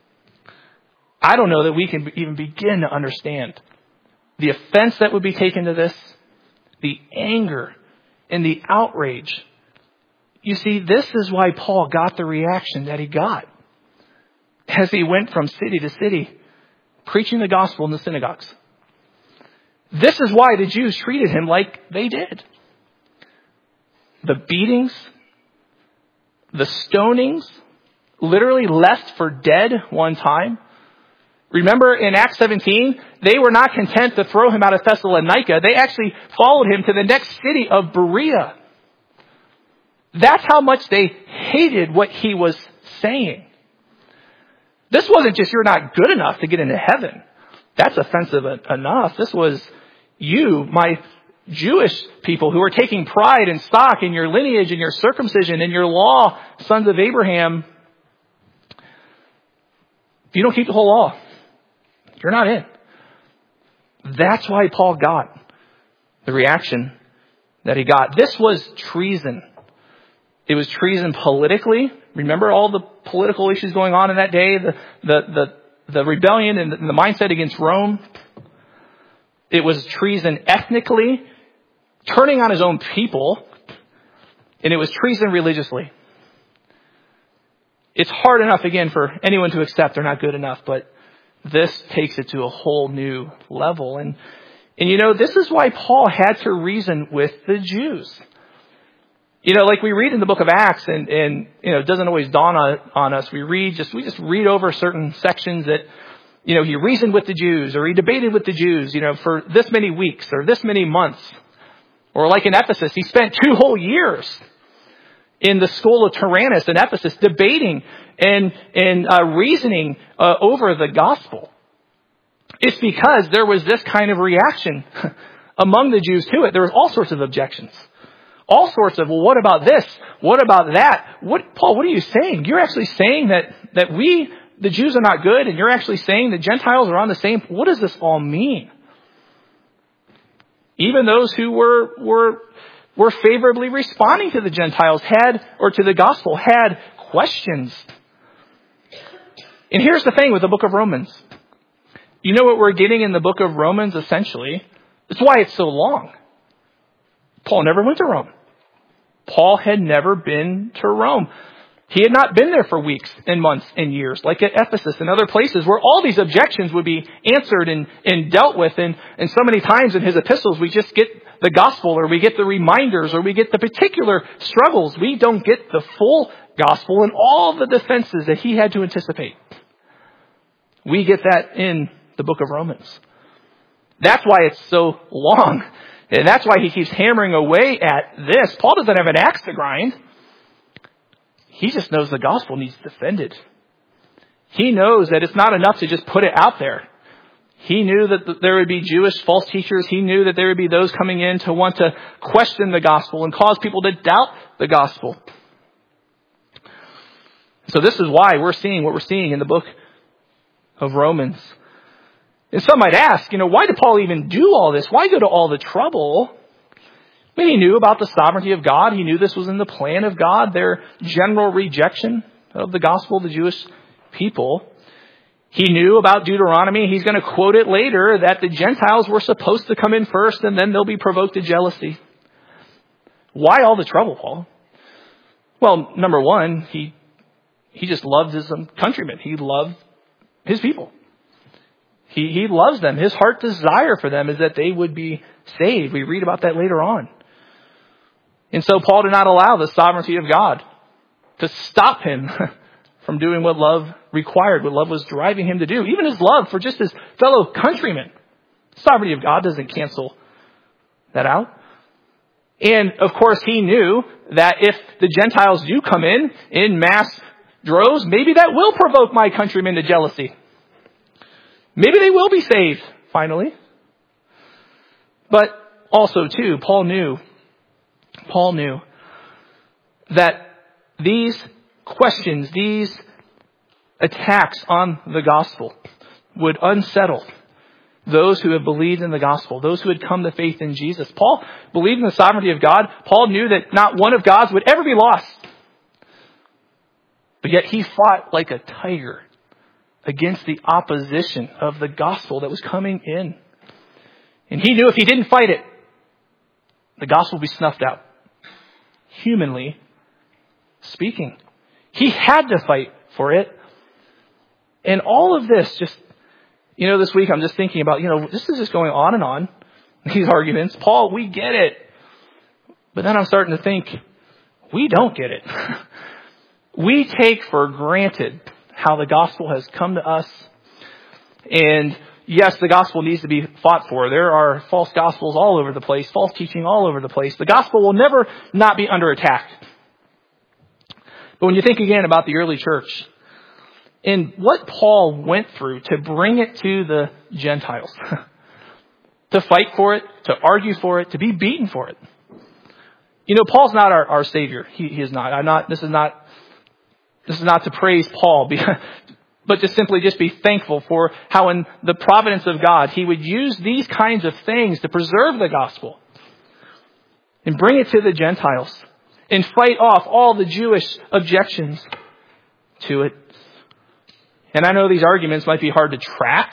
I don't know that we can even begin to understand the offense that would be taken to this, the anger and the outrage. You see, this is why Paul got the reaction that he got as he went from city to city preaching the gospel in the synagogues. This is why the Jews treated him like they did. The beatings, the stonings, literally left for dead one time. Remember in Acts 17, they were not content to throw him out of Thessalonica. They actually followed him to the next city of Berea. That's how much they hated what he was saying. This wasn't just you're not good enough to get into heaven. That's offensive enough. This was you, my Jewish people who are taking pride and stock in your lineage and your circumcision and your law, sons of Abraham. If you don't keep the whole law, you're not in. That's why Paul got the reaction that he got. This was treason. It was treason politically. Remember all the political issues going on in that day, the rebellion and the mindset against Rome. It was treason ethnically, turning on his own people, and it was treason religiously. It's hard enough, again, for anyone to accept they're not good enough, but this takes it to a whole new level. And this is why Paul had to reason with the Jews. Like we read in the book of Acts, and it doesn't always dawn on us. We just read over certain sections that, he reasoned with the Jews, or he debated with the Jews, for this many weeks or this many months. Or like in Ephesus, he spent 2 whole years in the school of Tyrannus in Ephesus debating and reasoning over the gospel. It's because there was this kind of reaction among the Jews to it. There was all sorts of objections. All sorts of, well, what about this? What about that? Paul, what are you saying? You're actually saying that we the Jews are not good, and you're actually saying the Gentiles are on the same. What does this all mean? Even those who were favorably responding to the Gentiles to the gospel had questions. And here's the thing with the book of Romans. You know what we're getting in the book of Romans, essentially? That's why it's so long. Paul never went to Rome. Paul had never been to Rome. He had not been there for weeks and months and years, like at Ephesus and other places where all these objections would be answered and dealt with. And so many times in his epistles, we just get the gospel, or we get the reminders, or we get the particular struggles. We don't get the full gospel and all the defenses that he had to anticipate. We get that in the book of Romans. That's why it's so long. And that's why he keeps hammering away at this. Paul doesn't have an axe to grind. He just knows the gospel needs defended. He knows that it's not enough to just put it out there. He knew that there would be Jewish false teachers. He knew that there would be those coming in to want to question the gospel and cause people to doubt the gospel. So this is why we're seeing what we're seeing in the book of Romans. And some might ask, why did Paul even do all this? Why go to all the trouble? I mean, he knew about the sovereignty of God. He knew this was in the plan of God, their general rejection of the gospel of the Jewish people. He knew about Deuteronomy. He's going to quote it later that the Gentiles were supposed to come in first and then they'll be provoked to jealousy. Why all the trouble, Paul? Well, number one, he just loved his countrymen. He loved his people. He loves them. His heart desire for them is that they would be saved. We read about that later on. And so Paul did not allow the sovereignty of God to stop him from doing what love required, what love was driving him to do. Even his love for just his fellow countrymen. The sovereignty of God doesn't cancel that out. And of course he knew that if the Gentiles do come in mass droves, maybe that will provoke my countrymen to jealousy. Maybe they will be saved, finally. But also, too, Paul knew that these questions, these attacks on the gospel would unsettle those who have believed in the gospel, those who had come to faith in Jesus. Paul believed in the sovereignty of God. Paul knew that not one of God's would ever be lost. But yet he fought like a tiger against the opposition of the gospel that was coming in. And he knew if he didn't fight it, the gospel would be snuffed out. Humanly speaking. He had to fight for it. And all of this just, this week I'm just thinking about, this is just going on and on. These arguments. Paul, we get it. But then I'm starting to think, we don't get it. We take for granted how the gospel has come to us. And yes, the gospel needs to be fought for. There are false gospels all over the place, false teaching all over the place. The gospel will never not be under attack. But when you think again about the early church and what Paul went through to bring it to the Gentiles, to fight for it, to argue for it, to be beaten for it. Paul's not our Savior. He is not. This is not to praise Paul, but to simply just be thankful for how in the providence of God, he would use these kinds of things to preserve the gospel and bring it to the Gentiles and fight off all the Jewish objections to it. And I know these arguments might be hard to track.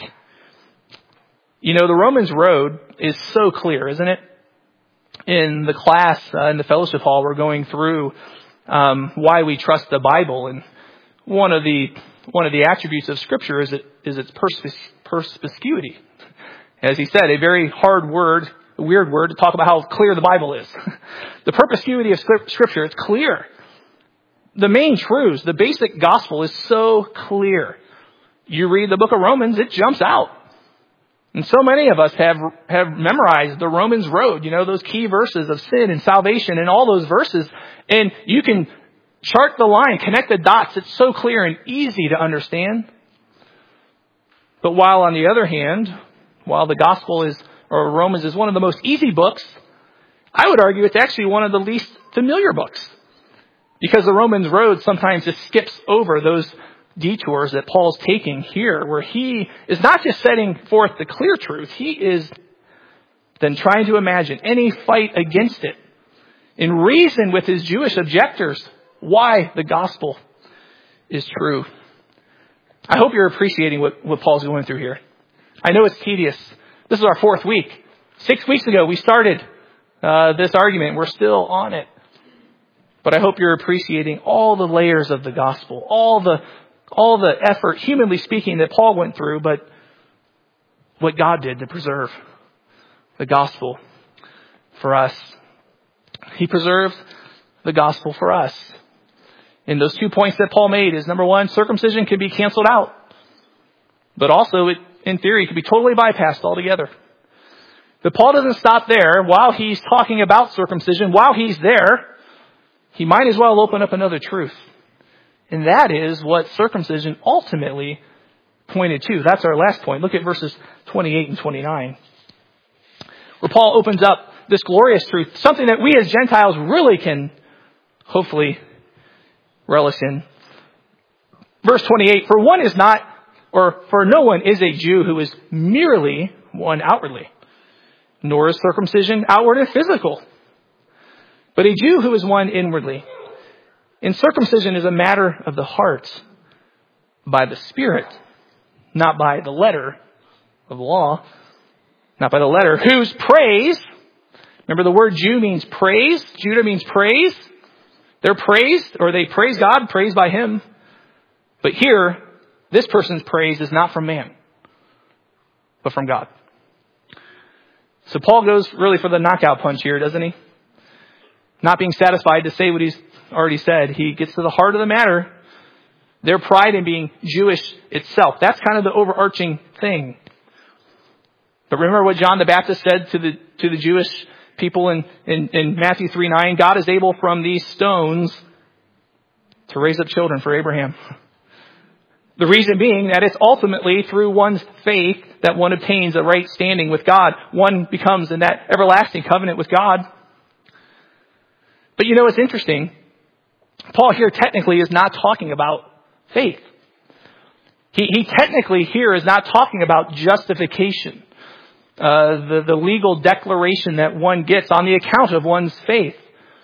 The Romans road is so clear, isn't it? In the class, in the fellowship hall, we're going through why we trust the Bible, and one of the attributes of Scripture is its perspicuity. As he said, a very hard word, a weird word to talk about how clear the Bible is. The perspicuity of Scripture, it's clear. The main truths, the basic gospel is so clear. You read the book of Romans, it jumps out. And so many of us have memorized the Romans road, those key verses of sin and salvation and all those verses. And you can chart the line, connect the dots. It's so clear and easy to understand. But while on the other hand, while the gospel or Romans is one of the most easy books, I would argue it's actually one of the least familiar books. Because the Romans road sometimes just skips over those detours that Paul's taking here, where he is not just setting forth the clear truth, he is then trying to imagine any fight against it and reason with his Jewish objectors why the gospel is true. I hope you're appreciating what Paul's going through here. I know it's tedious. This is our 4th week. 6 weeks ago, we started this argument. We're still on it. But I hope you're appreciating all the layers of the gospel, all the effort, humanly speaking, that Paul went through, but what God did to preserve the gospel for us. He preserved the gospel for us. And those 2 points that Paul made is, number one, circumcision can be canceled out. But also, in theory, it can be totally bypassed altogether. But Paul doesn't stop there. While he's talking about circumcision, while he's there, he might as well open up another truth. And that is what circumcision ultimately pointed to. That's our last point. Look at verses 28 and 29. Where Paul opens up this glorious truth, something that we as Gentiles really can hopefully relish in. Verse 28, for no one is a Jew who is merely one outwardly, nor is circumcision outward and physical, but a Jew who is one inwardly. And circumcision is a matter of the heart, by the Spirit, not by the letter of the law, not by the letter, whose praise, remember the word Jew means praise, Judah means praise. They're praised, or they praise God, praised by Him. But here, this person's praise is not from man, but from God. So Paul goes really for the knockout punch here, doesn't he? Not being satisfied to say what he's already said. He gets to the heart of the matter. Their pride in being Jewish itself. That's kind of the overarching thing. But remember what John the Baptist said to the Jewish people in Matthew 3:9, God is able from these stones to raise up children for Abraham. The reason being that it's ultimately through one's faith that one obtains a right standing with God. One becomes in that everlasting covenant with God. But you know, it's interesting. Paul here technically is not talking about faith. He technically here is not talking about justification. The legal declaration that one gets on the account of one's faith,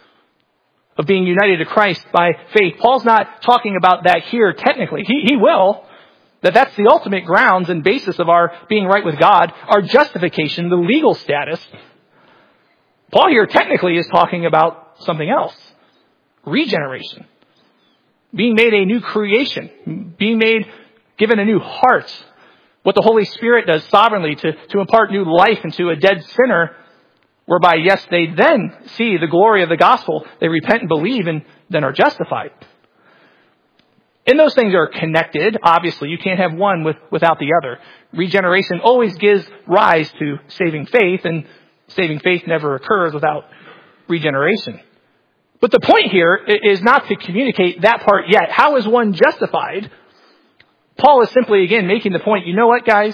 of being united to Christ by faith. Paul's not talking about that here technically. He will. That's the ultimate grounds and basis of our being right with God, our justification, the legal status. Paul here technically is talking about something else. Regeneration. Being made a new creation. Given a new heart. What the Holy Spirit does sovereignly to impart new life into a dead sinner, whereby, yes, they then see the glory of the gospel, they repent and believe, and then are justified. And those things are connected. Obviously, you can't have one without the other. Regeneration always gives rise to saving faith, and saving faith never occurs without regeneration. But the point here is not to communicate that part yet. How is one justified? Paul is simply, again, making the point, you know what, guys?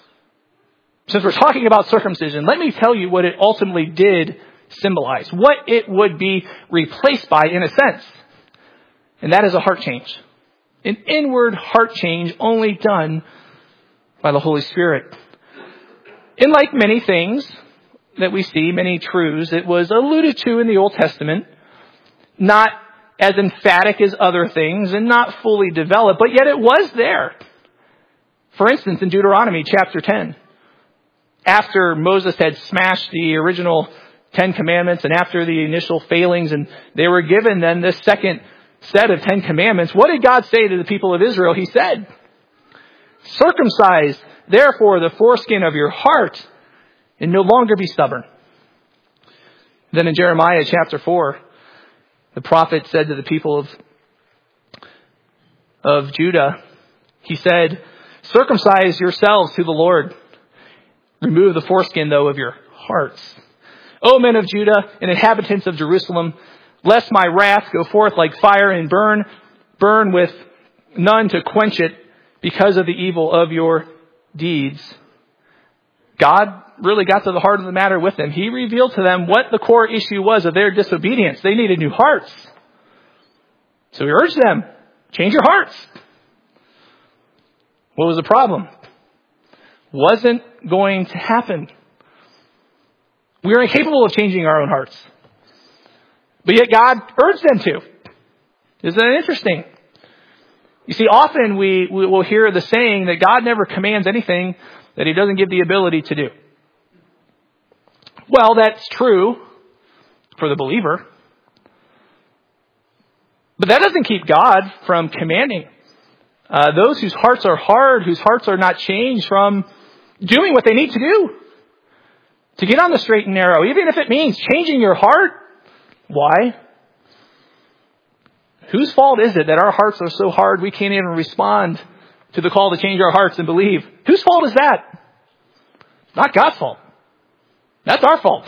Since we're talking about circumcision, let me tell you what it ultimately did symbolize. What it would be replaced by, in a sense. And that is a heart change. An inward heart change only done by the Holy Spirit. And like many things that we see, many truths, it was alluded to in the Old Testament. Not as emphatic as other things and not fully developed, but yet it was there. For instance, in Deuteronomy chapter 10, after Moses had smashed the original 10 commandments and after the initial failings, and they were given then this second set of 10 commandments, what did God say to the people of Israel? He said, circumcise therefore the foreskin of your heart and no longer be stubborn. Then in Jeremiah chapter 4, the prophet said to the people of Judah, he said, circumcise yourselves to the Lord. Remove the foreskin, though, of your hearts. O men of Judah and inhabitants of Jerusalem, lest my wrath go forth like fire and burn with none to quench it because of the evil of your deeds. God really got to the heart of the matter with them. He revealed to them what the core issue was of their disobedience. They needed new hearts. So he urged them, change your hearts. What was the problem? Wasn't going to happen. We are incapable of changing our own hearts. But yet God urged them to. Isn't that interesting? You see, often we will hear the saying that God never commands anything that he doesn't give the ability to do. Well, that's true for the believer. But that doesn't keep God from commanding those whose hearts are hard, whose hearts are not changed, from doing what they need to do to get on the straight and narrow, even if it means changing your heart. Why? Whose fault is it that our hearts are so hard we can't even respond to the call to change our hearts and believe? Whose fault is that? Not God's fault. That's our fault.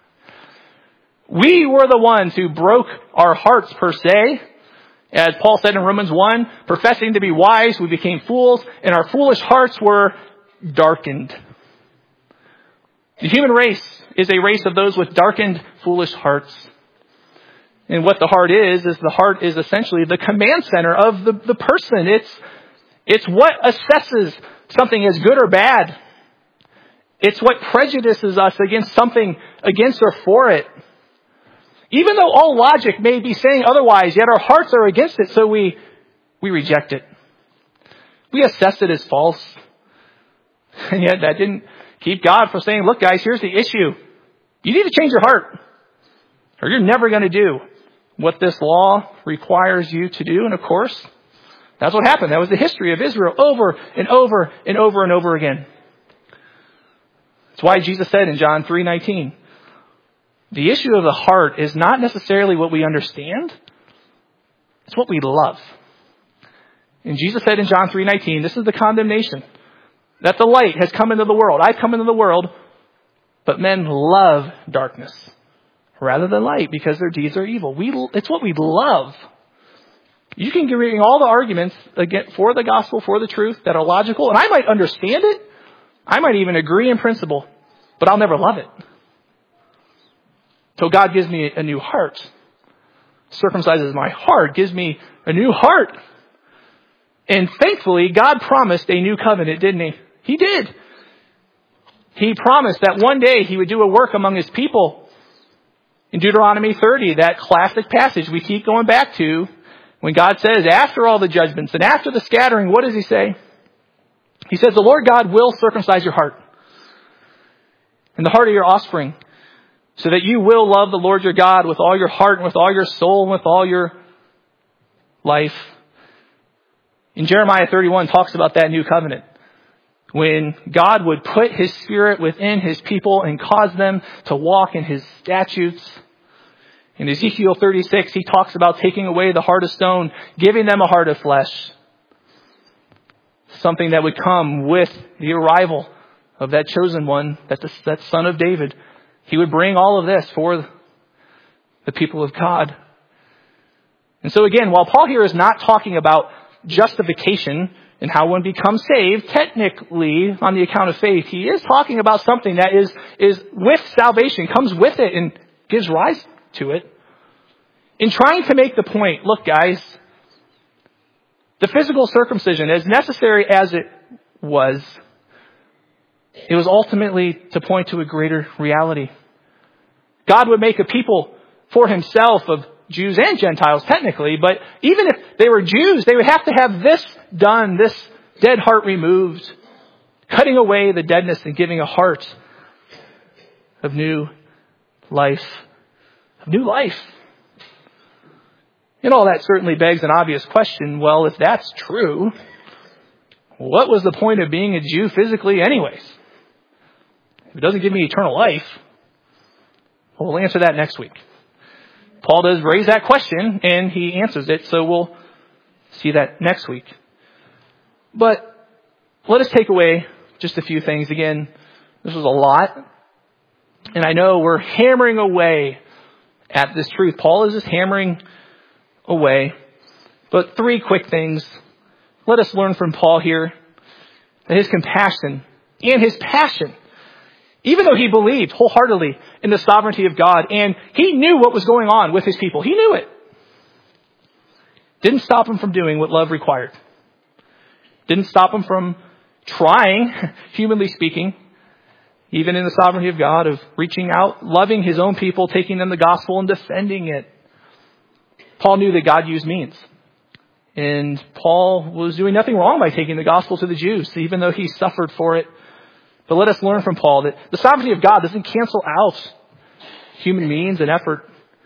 We were the ones who broke our hearts, per se. As Paul said in Romans 1, professing to be wise, we became fools, and our foolish hearts were darkened. The human race is a race of those with darkened, foolish hearts. And what the heart is the heart is essentially the command center of the person. It's what assesses something as good or bad. It's what prejudices us against something, against or for it. Even though all logic may be saying otherwise, yet our hearts are against it, so we reject it. We assess it as false. And yet that didn't keep God from saying, look guys, here's the issue. You need to change your heart, or you're never going to do what this law requires you to do. And of course, that's what happened. That was the history of Israel over and over and over and over again. That's why Jesus said in John 3:19, the issue of the heart is not necessarily what we understand. It's what we love. And Jesus said in John 3:19, this is the condemnation, that the light has come into the world. I've come into the world, but men love darkness rather than light because their deeds are evil. It's what we love. You can bring all the arguments for the gospel, for the truth, that are logical, and I might understand it. I might even agree in principle, but I'll never love it. So God gives me a new heart, circumcises my heart, gives me a new heart. And thankfully, God promised a new covenant, didn't he? He did. He promised that one day he would do a work among his people. In Deuteronomy 30, that classic passage we keep going back to, when God says, after all the judgments and after the scattering, what does he say? He says, the Lord God will circumcise your heart and the heart of your offspring, so that you will love the Lord your God with all your heart and with all your soul and with all your life. In Jeremiah 31 talks about that new covenant, when God would put his spirit within his people and cause them to walk in his statutes. In Ezekiel 36, he talks about taking away the heart of stone, giving them a heart of flesh. Something that would come with the arrival of that chosen one, that son of David. He would bring all of this for the people of God. And so again, while Paul here is not talking about justification and how one becomes saved, technically on the account of faith, he is talking about something that is with salvation, comes with it and gives rise to it. In trying to make the point, look guys, the physical circumcision, as necessary as it was ultimately to point to a greater reality. God would make a people for himself of Jews and Gentiles, technically, but even if they were Jews, they would have to have this done, this dead heart removed, cutting away the deadness and giving a heart of new life. New life. And all that certainly begs an obvious question. Well, if that's true, what was the point of being a Jew physically anyways? If it doesn't give me eternal life, we'll answer that next week. Paul does raise that question and he answers it, so we'll see that next week. But let us take away just a few things. Again, this was a lot. And I know we're hammering away at this truth. Paul is just hammering away. But 3 quick things. Let us learn from Paul here that his compassion and his passion, even though he believed wholeheartedly in the sovereignty of God and he knew what was going on with his people, he knew it, didn't stop him from doing what love required. Didn't stop him from trying, humanly speaking, even in the sovereignty of God, of reaching out, loving his own people, taking them the gospel and defending it. Paul knew that God used means. And Paul was doing nothing wrong by taking the gospel to the Jews, even though he suffered for it. But let us learn from Paul that the sovereignty of God doesn't cancel out human means and effort.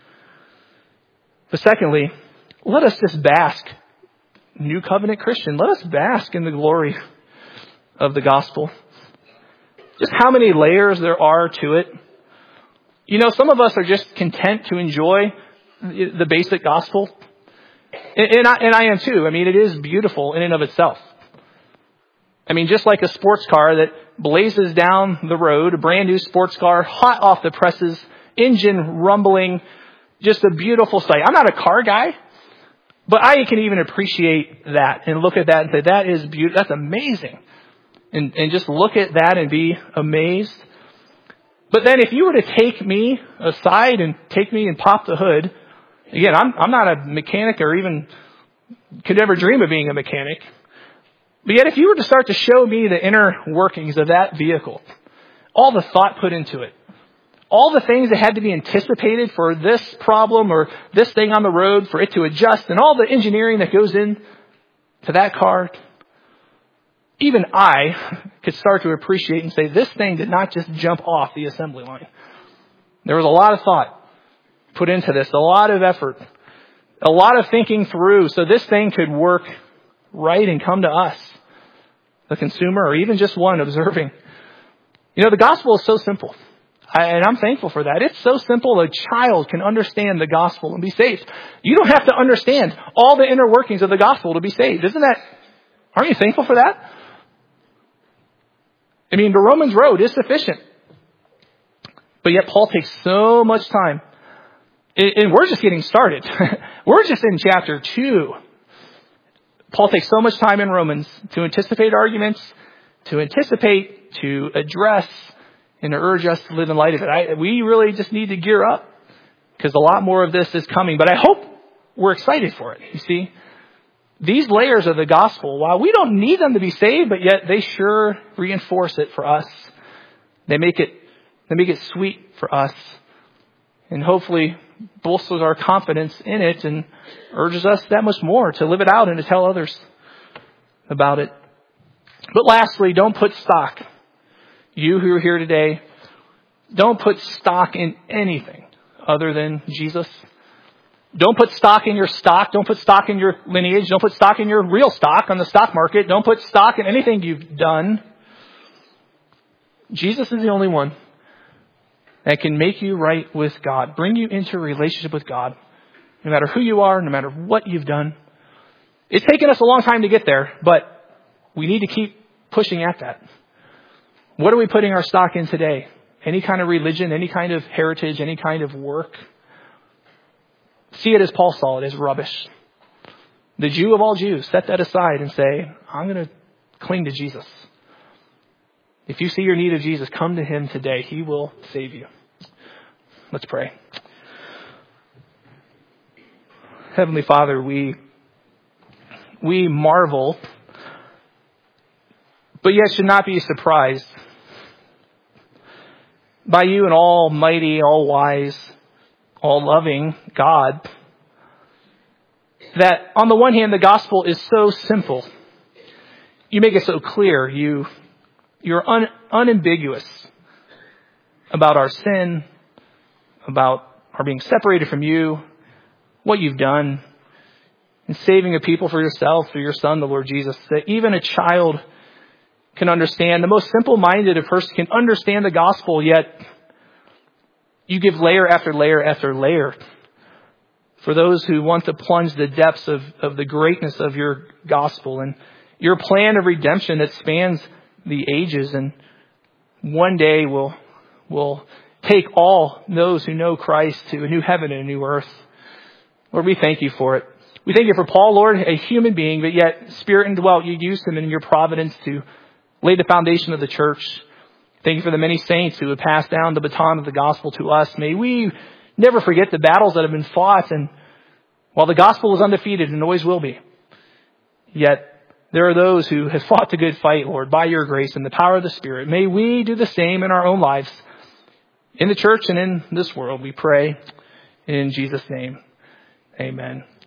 But secondly, let us just bask, New Covenant Christian, let us bask in the glory of the gospel. Just how many layers there are to it. You know, some of us are just content to enjoy the basic gospel. And I am too. I mean, it is beautiful in and of itself. I mean, just like a sports car that blazes down the road, a brand new sports car, hot off the presses, engine rumbling, just a beautiful sight. I'm not a car guy, but I can even appreciate that and look at that and say, that is beautiful. That's amazing. And just look at that and be amazed. But then if you were to take me aside and take me and pop the hood, again, I'm not a mechanic or even could ever dream of being a mechanic. But yet if you were to start to show me the inner workings of that vehicle, all the thought put into it, all the things that had to be anticipated for this problem or this thing on the road for it to adjust, and all the engineering that goes in to that car, even I could start to appreciate and say, this thing did not just jump off the assembly line. There was a lot of thought put into this, a lot of effort, a lot of thinking through so this thing could work right and come to us, the consumer, or even just one observing. You know, the gospel is so simple. And I'm thankful for that. It's so simple a child can understand the gospel and be saved. You don't have to understand all the inner workings of the gospel to be saved. Aren't you thankful for that? I mean, the Romans road is sufficient. But yet Paul takes so much time. And we're just getting started. We're just in chapter 2. Paul takes so much time in Romans to anticipate arguments, to address, and to urge us to live in light of it. We really just need to gear up because a lot more of this is coming. But I hope we're excited for it. You see, these layers of the gospel, while we don't need them to be saved, but yet they sure reinforce it for us. They make it sweet for us, and hopefully bolsters our confidence in it and urges us that much more to live it out and to tell others about it. But lastly, don't put stock. You who are here today, don't put stock in anything other than Jesus. Don't put stock in your stock. Don't put stock in your lineage. Don't put stock in your real stock on the stock market. Don't put stock in anything you've done. Jesus is the only one that can make you right with God, bring you into a relationship with God, no matter who you are, no matter what you've done. It's taken us a long time to get there, but we need to keep pushing at that. What are we putting our stock in today? Any kind of religion, any kind of heritage, any kind of work? See it as Paul saw it, as rubbish. The Jew of all Jews, set that aside and say, I'm going to cling to Jesus. If you see your need of Jesus, come to him today. He will save you. Let's pray. Heavenly Father, we marvel, but yet should not be surprised by you, an almighty, all-wise, all-loving God, that on the one hand, the gospel is so simple. You make it so clear. You're unambiguous about our sin, about our being separated from you, what you've done, and saving a people for yourself through your Son, the Lord Jesus, that even a child can understand. The most simple-minded of person can understand the gospel, yet you give layer after layer after layer for those who want to plunge the depths of the greatness of your gospel and your plan of redemption that spans the ages, and one day will take all those who know Christ to a new heaven and a new earth. Lord, we thank you for it. We thank you for Paul, Lord, a human being, but yet Spirit indwelt. You used him in your providence to lay the foundation of the church. Thank you for the many saints who have passed down the baton of the gospel to us. May we never forget the battles that have been fought, and while the gospel is undefeated and always will be, yet There are those who have fought the good fight, Lord, by your grace and the power of the Spirit. May we do the same in our own lives, in the church and in this world, we pray. In Jesus' name, amen.